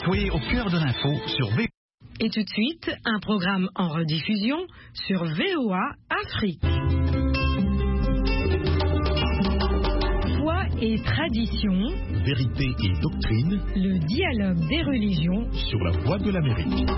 Soyez au cœur de l'info sur VOA. Et tout de suite, un programme en rediffusion sur VOA Afrique. Foi et tradition, Vérité et doctrine, le dialogue des religions sur la voie de l'Amérique.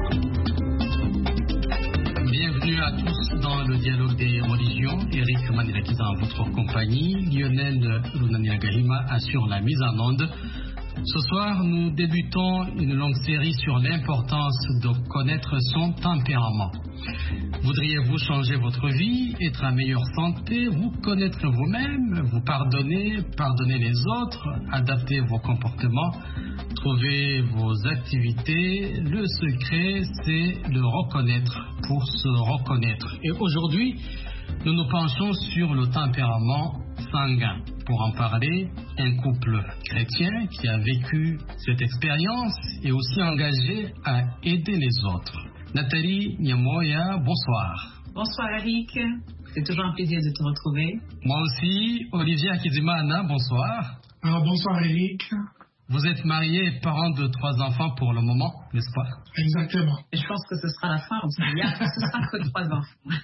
Bienvenue à tous dans le dialogue des religions. Eric Manirakiza en votre compagnie. Lionel Runaniagahima assure la mise en onde. Ce soir, nous débutons une longue série sur l'importance de connaître son tempérament. Voudriez-vous changer votre vie, être en meilleure santé, vous connaître vous-même, vous pardonner les autres, adapter vos comportements, trouver vos activités? Le secret, c'est le reconnaître pour se reconnaître. Et aujourd'hui, nous nous penchons sur le tempérament sanguin. Pour en parler, un couple chrétien qui a vécu cette expérience et aussi engagé à aider les autres. Nathalie Nyamoya, bonsoir. Bonsoir Eric, c'est toujours un plaisir de te retrouver. Moi aussi, Olivier Akizimana, bonsoir. Bonsoir Eric. Vous êtes marié et parent de 3 enfants pour le moment, n'est-ce pas? Exactement. Je pense que ce sera la fin, ce sera que 3 enfants.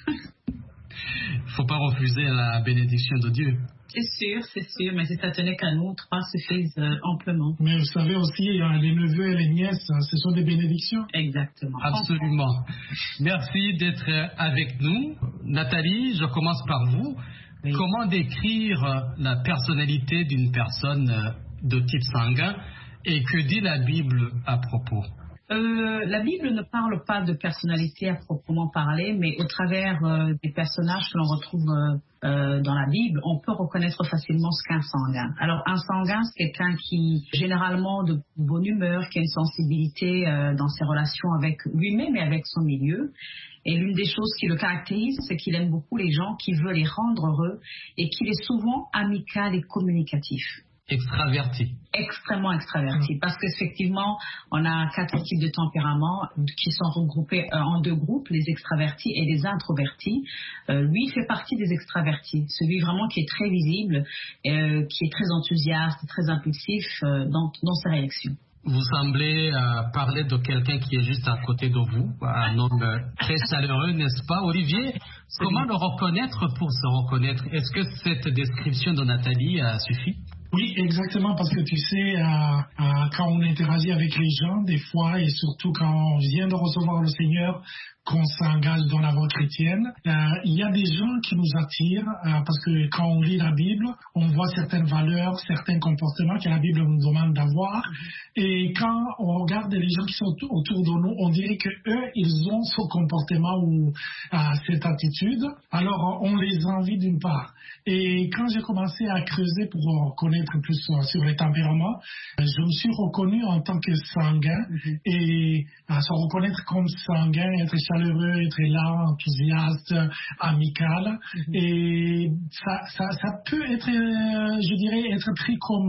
Il ne faut pas refuser la bénédiction de Dieu. C'est sûr, mais si ça tenait qu'à nous, 3 suffisent amplement. Mais vous savez aussi, les neveux et les nièces, ce sont des bénédictions. Exactement. Absolument. Merci d'être avec nous. Nathalie, je commence par vous. Oui. Comment décrire la personnalité d'une personne de type sanguin et que dit la Bible à propos? La Bible ne parle pas de personnalité à proprement parler, mais au travers des personnages que l'on retrouve dans la Bible, on peut reconnaître facilement ce qu'est un sanguin. Alors, un sanguin, c'est quelqu'un qui, généralement, de bonne humeur, qui a une sensibilité dans ses relations avec lui-même et avec son milieu. Et l'une des choses qui le caractérise, c'est qu'il aime beaucoup les gens, qu'il veut les rendre heureux et qu'il est souvent amical et communicatif. Extraverti. Extrêmement extraverti, parce qu'effectivement, on a 4 types de tempéraments qui sont regroupés en 2 groupes, les extravertis et les introvertis. Lui fait partie des extravertis, celui vraiment qui est très visible, qui est très enthousiaste, très impulsif dans ses réactions. Vous semblez parler de quelqu'un qui est juste à côté de vous, un homme très chaleureux, n'est-ce pas, Olivier? Comment le reconnaître pour se reconnaître? Est-ce que cette description de Nathalie suffit? Oui, exactement, parce que tu sais, quand on interagit avec les gens, des fois, et surtout quand on vient de recevoir le Seigneur, qu'on s'engage dans la voie chrétienne, il y a des gens qui nous attirent, parce que quand on lit la Bible, on voit certaines valeurs, certains comportements que la Bible nous demande d'avoir, et quand on regarde les gens qui sont autour de nous, on dirait que eux, ils ont ce comportement ou cette attitude, alors on les envie d'une part. Et quand j'ai commencé à creuser pour connaître plus sur les tempéraments, je me suis reconnu en tant que sanguin, et à se reconnaître comme sanguin, être chaleureux, être là, enthousiaste, amical, et ça peut être, je dirais, être pris comme,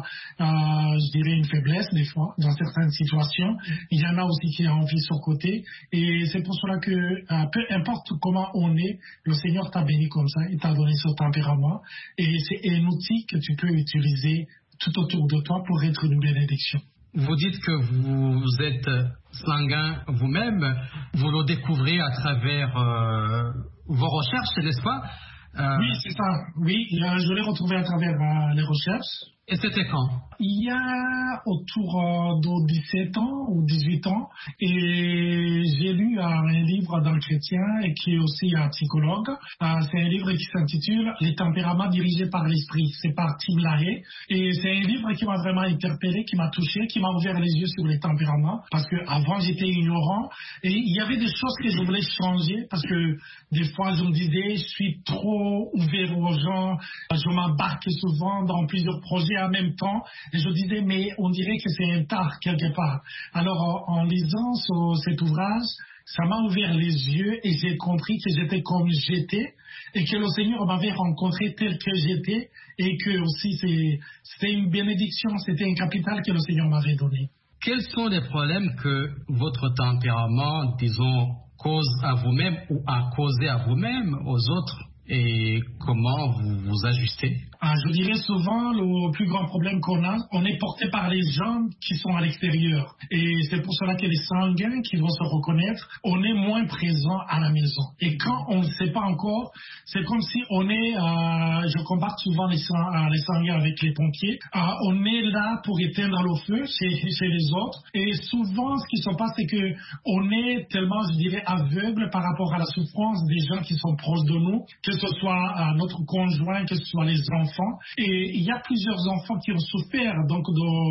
je dirais, une faiblesse des fois, dans certaines situations. Il y en a aussi qui ont envie sur le côté, et c'est pour cela que, peu importe comment on est, le Seigneur t'a béni comme ça, il t'a donné ce tempérament, et c'est un outil que tu peux utiliser tout autour de toi pour être une bénédiction. Vous dites que vous êtes sanguin vous-même, vous le découvrez à travers vos recherches, n'est-ce pas? Oui, c'est ça. Oui, je l'ai retrouvé à travers les recherches. Et c'était quand? Il y a autour de 17 ans ou 18 ans, et j'ai lu un livre d'un chrétien et qui est aussi un psychologue. C'est un livre qui s'intitule « Les tempéraments dirigés par l'esprit ». C'est par Tim LaHaye, et c'est un livre qui m'a vraiment interpellé, qui m'a touché, qui m'a ouvert les yeux sur les tempéraments, parce qu'avant j'étais ignorant, et il y avait des choses que je voulais changer, parce que des fois je me disais je suis trop ouvert aux gens, je m'embarque souvent dans plusieurs projets en même temps, et je disais mais on dirait que c'est un tard quelque part. Alors en lisant cet ouvrage, ça m'a ouvert les yeux et j'ai compris que j'étais comme j'étais et que le Seigneur m'avait rencontré tel que j'étais, et que aussi c'était une bénédiction, c'était un capital que le Seigneur m'avait donné. Quels sont les problèmes que votre tempérament, disons, cause à vous-même ou a causé à vous-même, aux autres et comment vous vous ajustez? Je dirais souvent, le plus grand problème qu'on a, on est porté par les gens qui sont à l'extérieur. Et c'est pour cela que les sanguins qui vont se reconnaître, on est moins présent à la maison. Et quand on ne sait pas encore, c'est comme si on est, je compare souvent les sanguins avec les pompiers, on est là pour éteindre le feu chez les autres. Et souvent, ce qui se passe, c'est que on est tellement, je dirais, aveugle par rapport à la souffrance des gens qui sont proches de nous, que ce soit notre conjoint, que ce soit les enfants. Et il y a plusieurs enfants qui ont souffert donc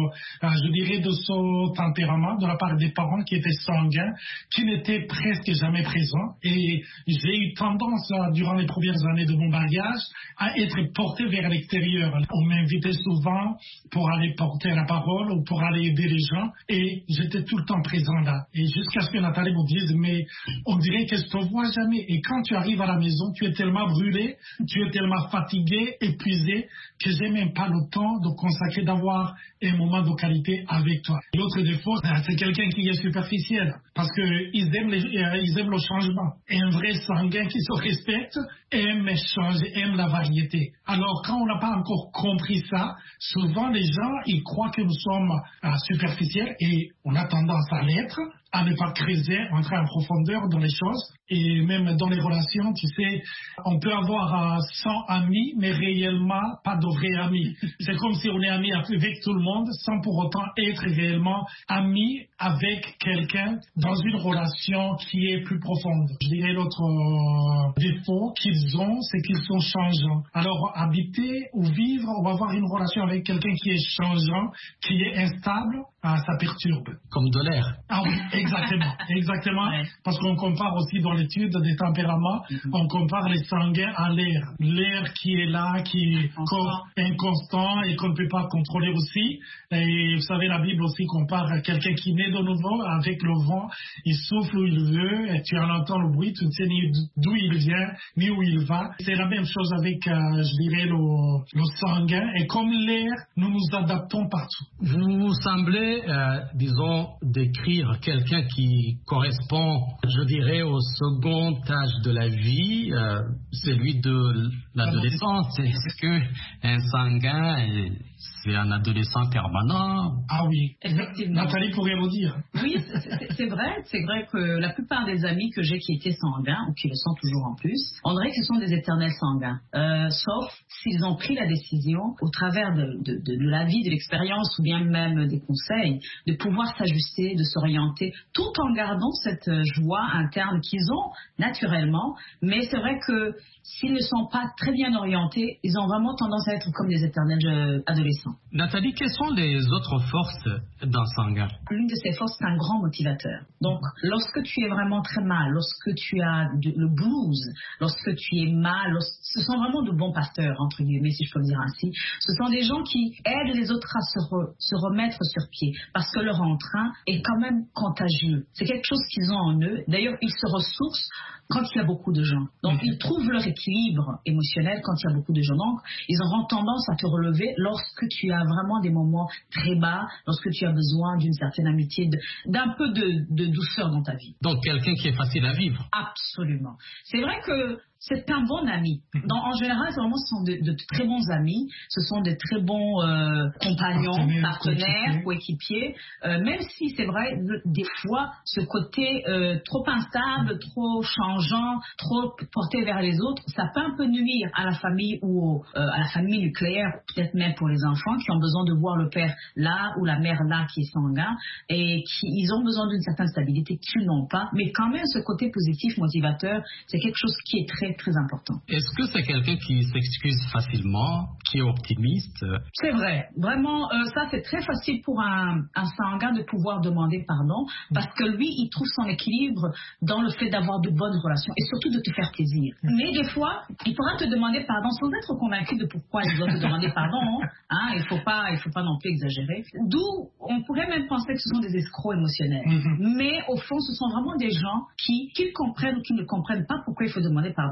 je dirais de ce tempérament de la part des parents qui étaient sanguins, qui n'étaient presque jamais présents. Et j'ai eu tendance durant les premières années de mon bagage à être porté vers l'extérieur. On m'invitait souvent pour aller porter la parole ou pour aller aider les gens et j'étais tout le temps présent là. Et jusqu'à ce que Nathalie me dise, mais on dirait qu'elle ne te voit jamais. Et quand tu arrives à la maison, tu es tellement brûlé, tu es tellement fatigué, épuisé, que j'ai même pas le temps de consacrer, d'avoir un moment de qualité avec toi. L'autre défaut, c'est quelqu'un qui est superficiel, parce qu'ils aiment le changement. Un vrai sanguin qui se respecte aime changer, aime la variété. Alors, quand on n'a pas encore compris ça, souvent les gens, ils croient que nous sommes superficiels et on a tendance à l'être, à ne pas creuser, entrer en profondeur dans les choses. Et même dans les relations, tu sais, on peut avoir 100 amis, mais réellement pas de vrais amis. C'est comme si on est amis avec tout le monde, sans pour autant être réellement amis avec quelqu'un dans une relation qui est plus profonde. Je dirais l'autre défaut qu'ils ont, c'est qu'ils sont changeants. Alors, habiter ou vivre ou avoir une relation avec quelqu'un qui est changeant, qui est instable, ça perturbe. Comme de l'air. Ah oui, exactement. Exactement. Ouais. Parce qu'on compare aussi dans l'étude des tempéraments, on compare les sanguins à l'air. L'air qui est là, qui est inconstant et qu'on ne peut pas contrôler aussi. Et vous savez, la Bible aussi compare quelqu'un qui naît de nouveau avec le vent. Il souffle où il veut et tu en entends le bruit, tu ne sais ni d'où il vient, ni où il va. C'est la même chose avec, je dirais, le sanguin. Et comme l'air, nous nous adaptons partout. Vous semblez disons, décrire quelqu'un qui correspond, je dirais, au second âge de la vie, celui de l'adolescence. Est-ce qu'un sanguin, c'est un adolescent permanent? Ah oui, effectivement. Nathalie pourrait vous dire. Oui, c'est vrai que la plupart des amis que j'ai qui étaient sanguins, ou qui le sont toujours en plus, on dirait que ce sont des éternels sanguins. Sauf s'ils ont pris la décision, au travers de la vie, de l'expérience, ou bien même des conseils, de pouvoir s'ajuster, de s'orienter, tout en gardant cette joie interne qu'ils ont naturellement. Mais c'est vrai que s'ils ne sont pas très bien orientés, ils ont vraiment tendance à être comme des éternels adolescents. Nathalie, quelles sont les autres forces d'un sanguin? L'une de ces forces, c'est un grand motivateur. Donc, lorsque tu es vraiment très mal, lorsque tu as le blues, lorsque tu es mal, ce sont vraiment de bons pasteurs, entre guillemets, si je peux le dire ainsi. Ce sont des gens qui aident les autres à se remettre sur pied, parce que leur entrain est quand même contagieux. C'est quelque chose qu'ils ont en eux. D'ailleurs, ils se ressourcent quand il y a beaucoup de gens. Donc, ils trouvent leur équilibre émotionnel quand il y a beaucoup de gens. Donc, ils auront tendance à te relever lorsque tu as vraiment des moments très bas, lorsque tu as besoin d'une certaine amitié, d'un peu de douceur dans ta vie. Donc, quelqu'un qui est facile à vivre. Absolument. C'est vrai que c'est un bon ami. En général, ce sont de très bons amis. Ce sont de très bons compagnons, partenaires, coéquipiers. Même si c'est vrai, des fois, ce côté trop instable, trop changeant, trop porté vers les autres, ça peut un peu nuire à la famille ou à la famille nucléaire, peut-être même pour les enfants qui ont besoin de voir le père là ou la mère là qui est sanguin et ils ont besoin d'une certaine stabilité qu'ils n'ont pas. Mais quand même, ce côté positif, motivateur, c'est quelque chose qui est très très important. Est-ce que c'est quelqu'un qui s'excuse facilement, qui est optimiste? C'est vrai. Vraiment, ça c'est très facile pour un sanguin de pouvoir demander pardon parce que lui, il trouve son équilibre dans le fait d'avoir de bonnes relations et surtout de te faire plaisir. Mais des fois, il pourra te demander pardon sans être convaincu de pourquoi il doit te demander pardon. Hein, il faut pas non plus exagérer. D'où, on pourrait même penser que ce sont des escrocs émotionnels. Mais au fond, ce sont vraiment des gens qui comprennent ou qui ne comprennent pas pourquoi il faut demander pardon.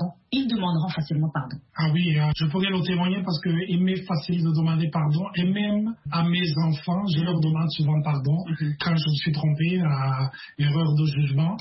pardon, ils demanderont facilement pardon. Ah oui, je pourrais le témoigner parce qu'il m'est facile de demander pardon. Et même à mes enfants, je leur demande souvent pardon. Quand je me suis trompé, erreur de jugement,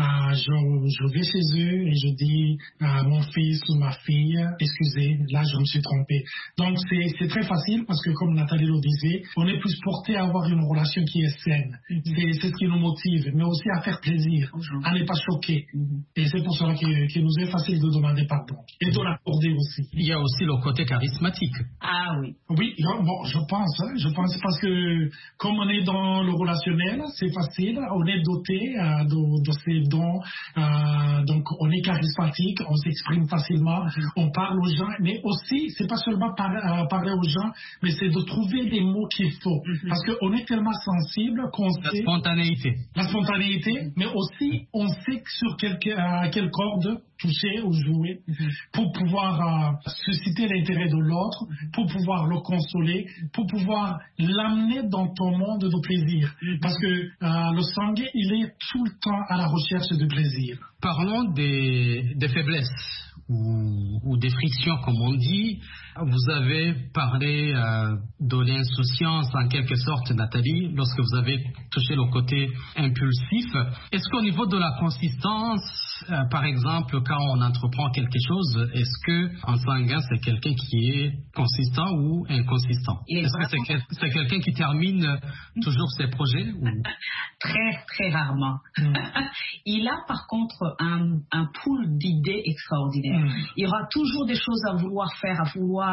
je vais chez eux et je dis à mon fils ou ma fille, excusez, là je me suis trompé. Donc c'est très facile parce que comme Nathalie le disait, on est plus porté à avoir une relation qui est saine. C'est ce qui nous motive, mais aussi à faire plaisir, à ne pas choquer. Et c'est pour cela qu'il nous est facile de demander pardon. Et de l'accorder aussi. Il y a aussi le côté charismatique. Ah oui. Oui, bon, je pense parce que comme on est dans le relationnel, c'est facile, on est doté de ces dons, donc on est charismatique, on s'exprime facilement, on parle aux gens, mais aussi, c'est pas seulement parler aux gens, mais c'est de trouver les mots qu'il faut. Parce qu'on est tellement sensible qu'on sait... La spontanéité, mais aussi on sait sur quelle corde toucher ou jouer pour pouvoir susciter l'intérêt de l'autre, pour pouvoir le consoler, pour pouvoir l'amener dans ton monde de plaisir. Parce que le sanguin, il est tout le temps à la recherche de plaisir. Parlons des faiblesses ou des frictions, comme on dit. Vous avez parlé de l'insouciance, en quelque sorte, Nathalie, lorsque vous avez touché le côté impulsif. Est-ce qu'au niveau de la consistance, par exemple, quand on entreprend quelque chose, est-ce qu'un sanguin, c'est quelqu'un qui est consistant ou inconsistant? Est-ce que c'est quelqu'un qui termine toujours ses projets ou... Très, très rarement. Il a par contre un pool d'idées extraordinaires. Il y aura toujours des choses à vouloir faire, à vouloir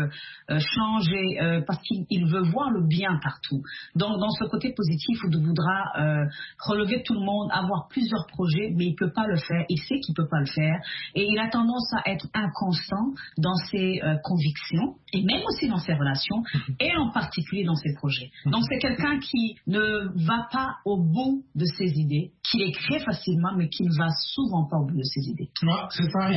changer, parce qu'il veut voir le bien partout. Donc, dans ce côté positif, il voudra relever tout le monde, avoir plusieurs projets, mais il ne peut pas le faire. Il sait qu'il ne peut pas le faire. Et il a tendance à être inconstant dans ses convictions, et même aussi dans ses relations, et en particulier dans ses projets. Donc, c'est quelqu'un qui ne va pas au bout de ses idées, qui les crée facilement, mais qui ne va souvent pas au bout de ses idées. Ouais, c'est ça.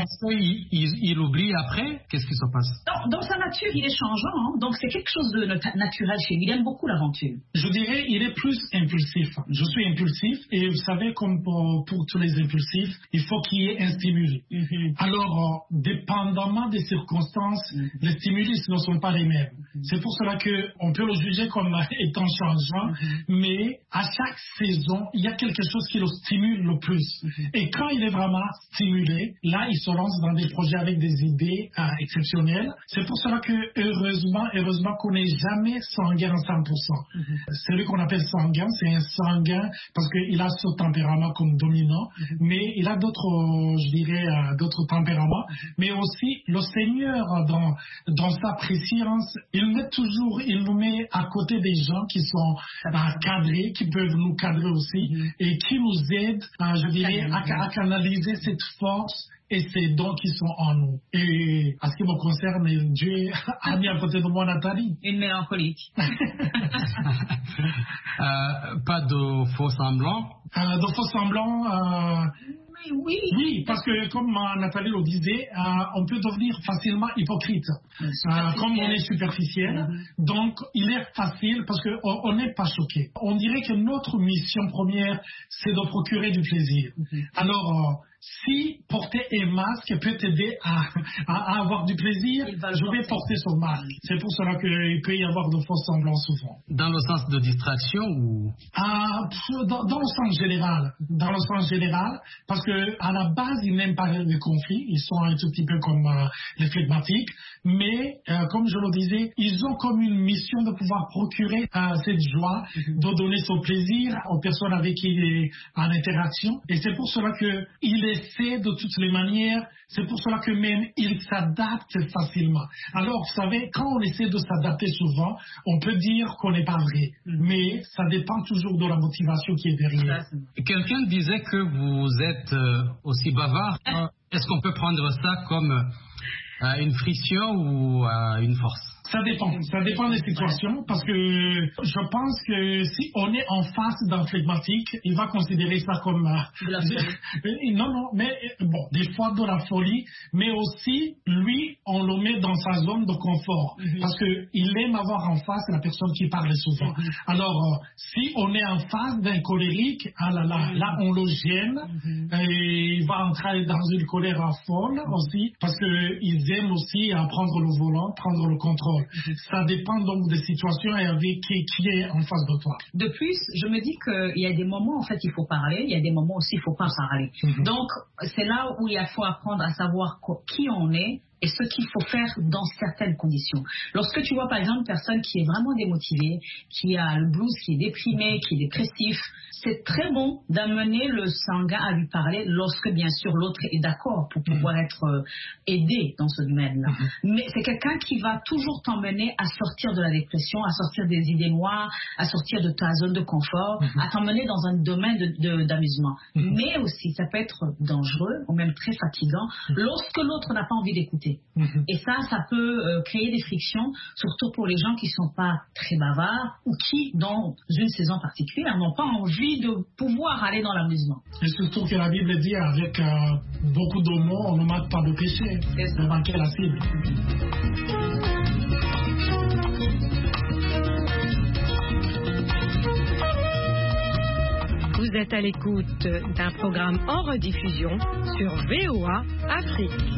Il oublie après. Qu'est-ce qui se passe? Dans sa nature, il est changeant. Hein? Donc, c'est quelque chose de naturel chez lui. Il aime beaucoup l'aventure. Je dirais, il est plus impulsif. Je suis impulsif et vous savez, comme pour tous les impulsifs, il faut qu'il y ait un stimuli. Alors, dépendamment des circonstances, les stimuli ne sont pas les mêmes. C'est pour cela qu'on peut le juger comme étant changeant, mais à chaque saison, il y a quelque chose qui le stimule le plus. Et quand il est vraiment stimulé, là, il se lance dans des projets avec des idées exceptionnelles. C'est pour cela que, heureusement qu'on n'est jamais sanguin à 100%. Celui qu'on appelle sanguin, c'est un sanguin parce qu'il a ce tempérament comme dominant, mais il a d'autres, je dirais, d'autres tempéraments. Mais aussi, le Seigneur, dans sa préscience, il nous met à côté des gens qui sont cadrés, qui peuvent nous cadrer aussi, et qui nous aident, je dirais, à canaliser cette force et ces dons qui sont en nous. Et à ce qui me concerne, Dieu a mis à côté de moi Nathalie. Une mélancolique. Pas de faux semblants? De faux semblants, oui, parce que comme Nathalie le disait, on peut devenir facilement hypocrite. Comme on est superficiel, donc il est facile parce qu'on n'est pas choqué. On dirait que notre mission première, c'est de procurer du plaisir. Alors, si porter un masque peut t'aider à avoir du plaisir, je vais porter ce masque. C'est pour cela qu'il peut y avoir de faux semblants souvent. Dans le sens de distraction ou... Dans le sens général. Dans le sens général, parce que à la base, ils n'aiment pas les conflits. Ils sont un tout petit peu comme les flegmatiques. Mais, comme je le disais, ils ont comme une mission de pouvoir procurer cette joie, de donner son plaisir aux personnes avec qui il est en interaction. Et c'est pour cela qu'il essaie de toutes les manières. C'est pour cela que même il s'adapte facilement. Alors, vous savez, quand on essaie de s'adapter souvent, on peut dire qu'on n'est pas vrai. Mais ça dépend toujours de la motivation qui est derrière. Quelqu'un disait que vous êtes aussi bavard. Est-ce qu'on peut prendre ça comme une friction ou une force? Ça dépend des situations, parce que je pense que si on est en face d'un flegmatique, il va considérer ça comme de la folie. non, mais bon, des fois de la folie, mais aussi lui, on le met dans sa zone de confort, parce que il aime avoir en face la personne qui parle souvent. Alors, si on est en face d'un colérique, là on le gêne, et il va entrer dans une colère folle aussi, parce que ils aiment aussi prendre le volant, prendre le contrôle. Ça dépend donc des situations et avec qui est en face de toi. De plus, je me dis qu'il y a des moments, en fait, il faut parler, il y a des moments aussi, il ne faut pas parler. Donc, c'est là où il faut apprendre à savoir qui on est et ce qu'il faut faire dans certaines conditions. Lorsque tu vois, par exemple, une personne qui est vraiment démotivée, qui a le blues, qui est déprimé, qui est dépressif, c'est très bon d'amener le sanguin à lui parler lorsque, bien sûr, l'autre est d'accord pour pouvoir être aidé dans ce domaine-là. Mais c'est quelqu'un qui va toujours t'emmener à sortir de la dépression, à sortir des idées noires, à sortir de ta zone de confort, à t'emmener dans un domaine d'amusement. Mais aussi, ça peut être dangereux ou même très fatigant lorsque l'autre n'a pas envie d'écouter. Et ça peut créer des frictions, surtout pour les gens qui ne sont pas très bavards ou qui, dans une saison particulière, n'ont pas envie de pouvoir aller dans l'amusement. Et surtout que la Bible dit avec beaucoup de mots, on ne mate pas de péché, de manquer la cible. Vous êtes à l'écoute d'un programme en rediffusion sur VOA Afrique.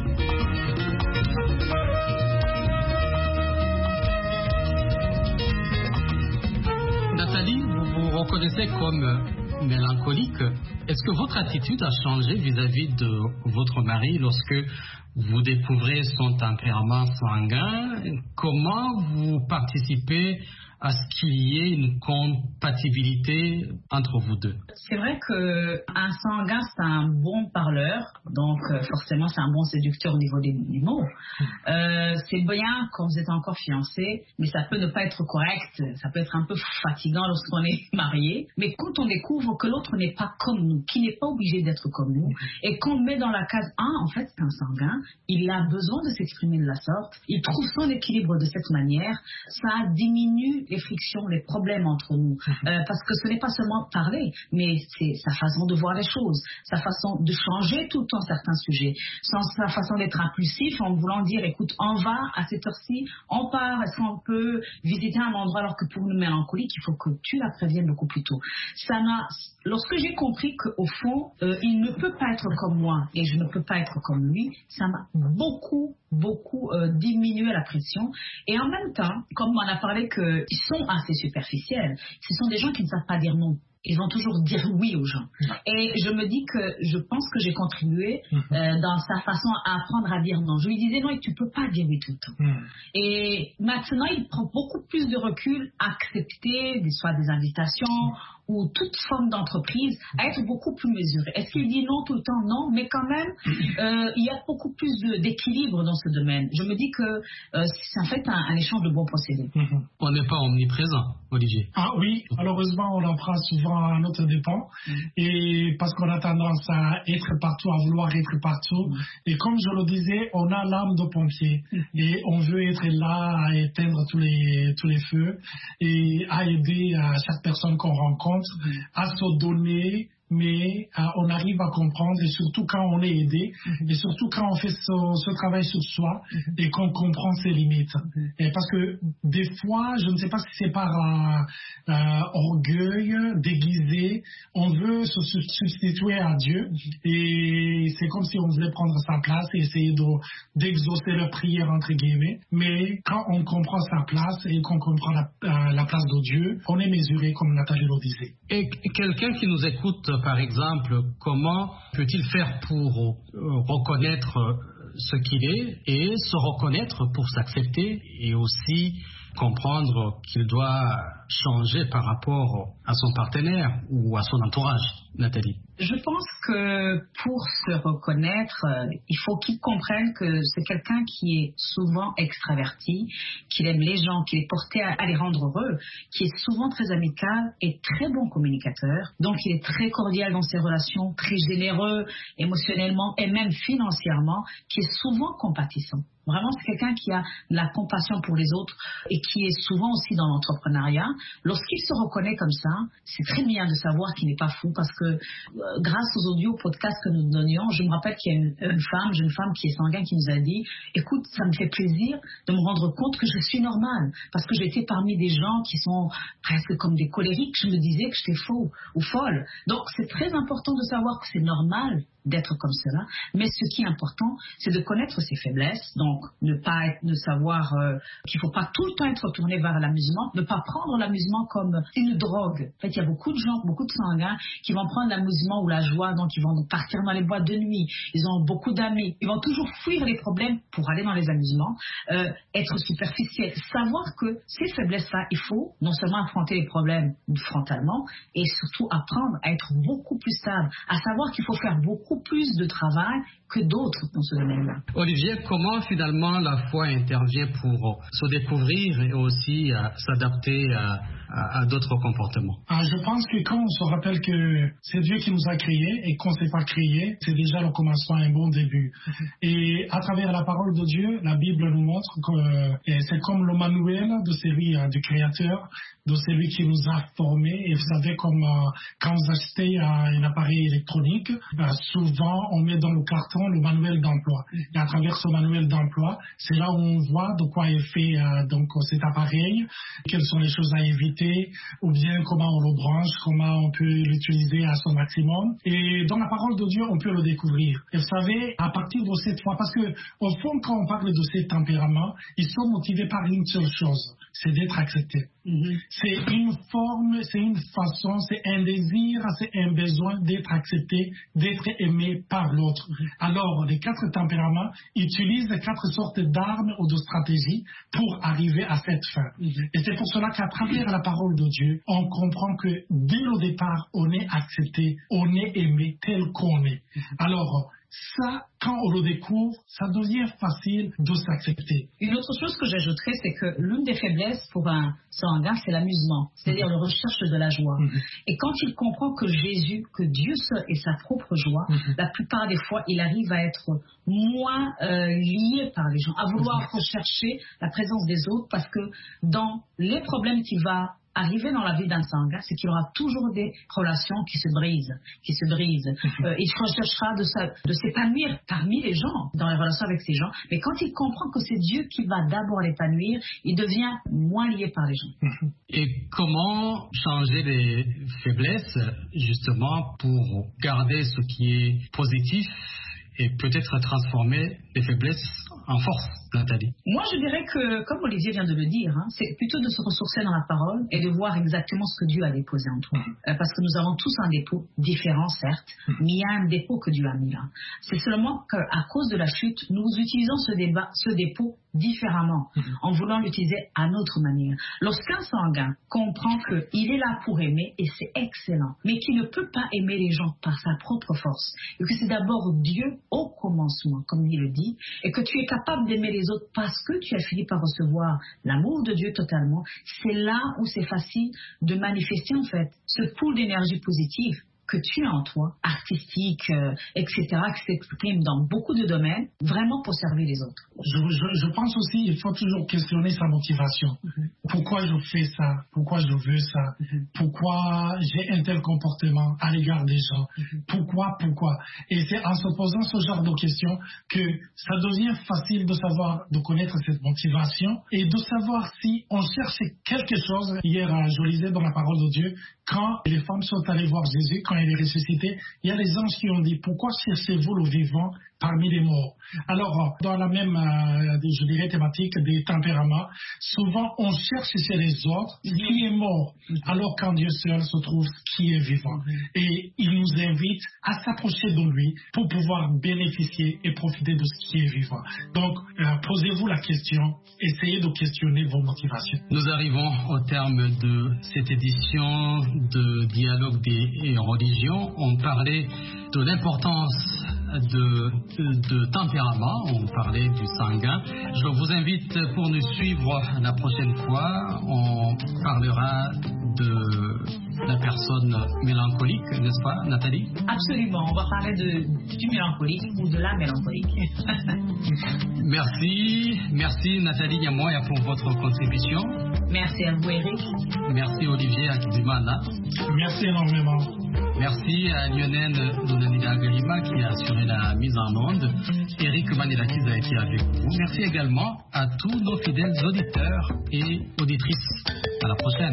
Nathalie, vous vous reconnaissez comme mélancolique. Est-ce que votre attitude a changé vis-à-vis de votre mari lorsque vous découvrez son tempérament sanguin? Comment vous participez à ce qu'il y ait une compatibilité entre vous deux? C'est vrai qu'un sanguin, c'est un bon parleur, donc forcément c'est un bon séducteur au niveau des mots. C'est bien quand vous êtes encore fiancé, mais ça peut ne pas être correct, ça peut être un peu fatigant lorsqu'on est marié, mais quand on découvre que l'autre n'est pas comme nous, qui n'est pas obligé d'être comme nous, et qu'on met dans la case « Ah, en fait c'est un sanguin, il a besoin de s'exprimer de la sorte, il trouve son équilibre de cette manière », ça diminue les frictions, les problèmes entre nous. Parce que ce n'est pas seulement parler, mais c'est sa façon de voir les choses, sa façon de changer tout le temps certains sujets, sa façon d'être impulsif en voulant dire, écoute, on va à cette heure-ci, on part, est-ce qu'on peut visiter un endroit, alors que pour une mélancolique, il faut que tu la préviennes beaucoup plus tôt. Lorsque j'ai compris qu'au fond, il ne peut pas être comme moi et je ne peux pas être comme lui, ça m'a beaucoup diminué la pression. Et en même temps, comme on a parlé qu'ils sont assez superficiels, ce sont des gens qui ne savent pas dire non. Ils vont toujours dire oui aux gens. Et je me dis que je pense que j'ai contribué dans sa façon à apprendre à dire non. Je lui disais non, et tu peux pas dire oui tout le temps. Et maintenant, il prend beaucoup plus de recul à accepter soit des invitations ou toute forme d'entreprise, à être beaucoup plus mesuré. Est-ce qu'il dit non tout le temps? Non, mais quand même, il y a beaucoup plus d'équilibre dans ce domaine. Je me dis que c'est en fait un échange de bons procédés. On n'est pas omniprésent, Olivier. Ah oui, malheureusement, on en prend souvent à notre dépens, et parce qu'on a tendance à être partout, à vouloir être partout. Et comme je le disais, on a l'âme de pompier, et on veut être là à éteindre tous les feux, et à aider à chaque personne qu'on rencontre à se donner, mais on arrive à comprendre, et surtout quand on est aidé, et surtout quand on fait ce travail sur soi et qu'on comprend ses limites. Et parce que des fois, je ne sais pas si c'est par orgueil déguisé, on veut se substituer à Dieu, et c'est comme si on voulait prendre sa place et essayer d'exaucer leur prière entre guillemets. Mais quand on comprend sa place et qu'on comprend la place de Dieu, on est mesuré, comme Nathalie le disait. Et quelqu'un qui nous écoute, par exemple, comment peut-il faire pour reconnaître ce qu'il est et se reconnaître pour s'accepter, et aussi comprendre qu'il doit changer par rapport à son partenaire ou à son entourage? Nathalie? Je pense que pour se reconnaître, il faut qu'il comprenne que c'est quelqu'un qui est souvent extraverti, qu'il aime les gens, qu'il est porté à les rendre heureux, qui est souvent très amical et très bon communicateur. Donc il est très cordial dans ses relations, très généreux émotionnellement et même financièrement, qui est souvent compatissant. Vraiment, c'est quelqu'un qui a de la compassion pour les autres et qui est souvent aussi dans l'entrepreneuriat. Lorsqu'il se reconnaît comme ça, c'est très bien de savoir qu'il n'est pas fou parce que grâce aux audios, podcasts que nous donnions, je me rappelle qu'il y a une jeune femme qui est sanguine qui nous a dit « Écoute, ça me fait plaisir de me rendre compte que je suis normale parce que j'étais parmi des gens qui sont presque comme des colériques. Je me disais que j'étais faux ou folle. » Donc, c'est très important de savoir que c'est normal d'être comme cela, mais ce qui est important, c'est de connaître ses faiblesses, donc ne savoir qu'il ne faut pas tout le temps être tourné vers l'amusement, ne pas prendre l'amusement comme une drogue. En fait, il y a beaucoup de gens, beaucoup de sanguins qui vont prendre l'amusement ou la joie, donc ils vont partir dans les boîtes de nuit, ils ont beaucoup d'amis, ils vont toujours fuir les problèmes pour aller dans les amusements, être superficiel, savoir que ces faiblesses-là, il faut non seulement affronter les problèmes frontalement, et surtout apprendre à être beaucoup plus stable, à savoir qu'il faut faire beaucoup plus de travail que d'autres dans ce domaine-là. Olivier, comment finalement la foi intervient pour se découvrir et aussi s'adapter à d'autres comportements? Je pense que quand on se rappelle que c'est Dieu qui nous a créés et qu'on ne s'est pas créé, c'est déjà le commencement, un bon début. Et à travers la parole de Dieu, la Bible nous montre que c'est comme le manuel de celui du Créateur, de celui qui nous a formés. Et vous savez, comme quand vous achetez un appareil électronique, souvent on met dans le carton le manuel d'emploi. Et à travers ce manuel d'emploi, c'est là où on voit de quoi est fait donc cet appareil, quelles sont les choses à éviter, ou bien comment on le branche, comment on peut l'utiliser à son maximum. Et dans la parole de Dieu, on peut le découvrir. Et vous savez, à partir de cette foi, parce que au fond, quand on parle de ces tempéraments, ils sont motivés par une seule chose, c'est d'être accepté. C'est une forme, c'est une façon, c'est un désir, c'est un besoin d'être accepté, d'être aimé par l'autre. Alors, les 4 tempéraments utilisent 4 sortes d'armes ou de stratégies pour arriver à cette fin. Et c'est pour cela qu'à travers la parole de Dieu, on comprend que dès le départ, on est accepté, on est aimé tel qu'on est. Alors, ça, quand on le découvre, ça devient facile de s'accepter. Une autre chose que j'ajouterais, c'est que l'une des faiblesses pour un sanguin, c'est l'amusement, c'est-à-dire la recherche de la joie. Et quand il comprend que Jésus, que Dieu seul est sa propre joie, la plupart des fois, il arrive à être moins lié par les gens, à vouloir rechercher la présence des autres, parce que dans les problèmes qu'il va arriver dans la vie d'un sanguin, c'est qu'il aura toujours des relations qui se brisent. Il recherchera de s'épanouir parmi les gens, dans les relations avec ces gens. Mais quand il comprend que c'est Dieu qui va d'abord l'épanouir, il devient moins lié par les gens. Et comment changer les faiblesses, justement, pour garder ce qui est positif et peut-être transformer les faiblesses en force, Nathalie? Moi, je dirais que, comme Olivier vient de le dire, c'est plutôt de se ressourcer dans la parole et de voir exactement ce que Dieu a déposé en toi. Parce que nous avons tous un dépôt différent, certes, mais il y a un dépôt que Dieu a mis là. C'est seulement qu'à cause de la chute, nous utilisons ce dépôt différemment, en voulant l'utiliser à notre manière. Lorsqu'un sanguin comprend qu'il est là pour aimer, et c'est excellent, mais qu'il ne peut pas aimer les gens par sa propre force, et que c'est d'abord Dieu au commencement, comme il le dit, et que tu es capable d'aimer les autres parce que tu as fini par recevoir l'amour de Dieu totalement, c'est là où c'est facile de manifester en fait ce pool d'énergie positive que tu as en toi, artistique, etc., qui s'exprime dans beaucoup de domaines, vraiment pour servir les autres. Je pense aussi qu'il faut toujours questionner sa motivation. Pourquoi je fais ça? Pourquoi je veux ça? Pourquoi j'ai un tel comportement à l'égard des gens? Pourquoi? Et c'est en se posant ce genre de questions que ça devient facile de connaître cette motivation et de savoir si on cherche quelque chose. Hier, je lisais dans la parole de Dieu, quand les femmes sont allées voir Jésus, quand il est ressuscité, il y a les anges qui ont dit « Pourquoi cherchez-vous le vivant parmi les morts ?» Alors, dans la même, je dirais, thématique des tempéraments, souvent on cherche chez les autres qui est mort, alors qu'en Dieu seul se trouve qui est vivant. Et il nous invite à s'approcher de lui pour pouvoir bénéficier et profiter de ce qui est vivant. Donc, posez-vous la question, essayez de questionner vos motivations. Nous arrivons au terme de cette édition de Dialogue des religions. On parlait de l'importance de tempérament, on parlait du sanguin. Je vous invite pour nous suivre la prochaine fois. On parlera de la personne personnes mélancoliques, n'est-ce pas, Nathalie? Absolument, on va parler du mélancolique ou de la mélancolique. Merci Nathalie Yamoya pour votre contribution. Merci à vous, Eric. Merci Olivier Akibimana. Merci énormément. Merci à Lionel Lunanila-Galima qui a assuré la mise en onde. Eric Manilakiz a été avec vous. Merci également à tous nos fidèles auditeurs et auditrices. À la prochaine.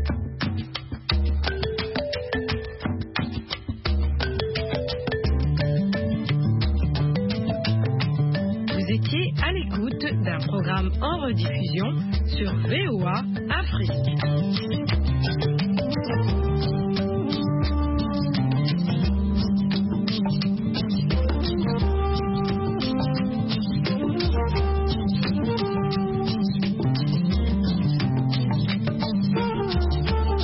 Vous étiez à l'écoute d'un programme en rediffusion sur VOA Afrique.